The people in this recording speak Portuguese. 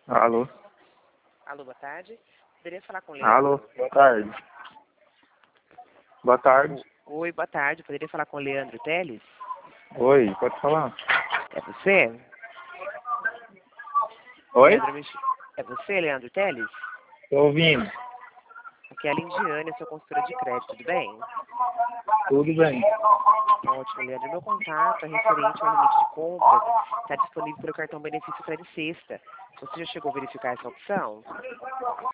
Alô? Alô, boa tarde. Poderia falar com o Alô? Leandro? Boa tarde. Boa tarde. Oi, boa tarde. Poderia falar com o Leandro Teles? Oi, pode falar? É você? Oi? É você, Leandro Teles? Tô ouvindo. Aqui é a Lindiane, sua consultora de crédito, tudo bem? Tudo bem. Ótimo, Leandro. Meu contato é referente ao limite de compras. Está disponível pelo cartão benefício Credit Sexta. Você já chegou a verificar essa opção?